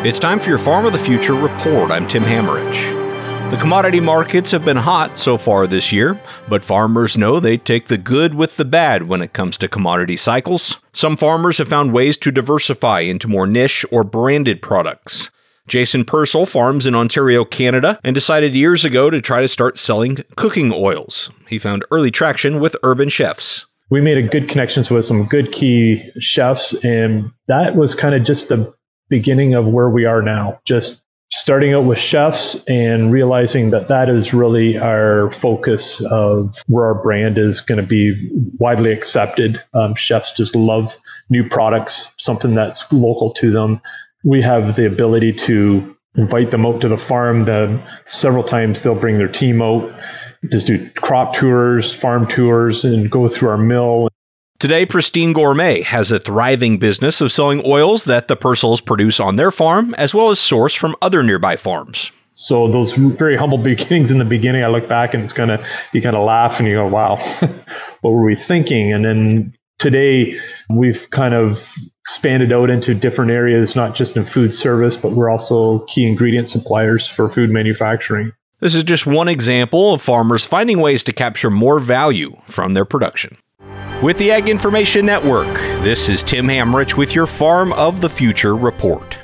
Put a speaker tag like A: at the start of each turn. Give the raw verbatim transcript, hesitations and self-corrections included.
A: It's time for your Farm of the Future report. I'm Tim Hammerich. The commodity markets have been hot so far this year, but farmers know they take the good with the bad when it comes to commodity cycles. Some farmers have found ways to diversify into more niche or branded products. Jason Purcell farms in Ontario, Canada, and decided years ago to try to start selling cooking oils. He found early traction with urban chefs.
B: We made a good connections with some good key chefs, and that was kind of just the beginning of where we are now. Just starting out with chefs and realizing that that is really our focus of where our brand is going to be widely accepted. Um, chefs just love new products, something that's local to them. We have the ability to invite them out to the farm. The, several times they'll bring their team out, just do crop tours, farm tours, and go through our mill.
A: Today, Pristine Gourmet has a thriving business of selling oils that the Purcells produce on their farm, as well as source from other nearby farms.
B: So those very humble beginnings in the beginning, I look back and it's kind of, you kind of laugh and you go, wow, what were we thinking? And then today we've kind of expanded out into different areas, not just in food service, but we're also key ingredient suppliers for food manufacturing.
A: This is just one example of farmers finding ways to capture more value from their production. With the Ag Information Network, this is Tim Hammerich with your Farm of the Future report.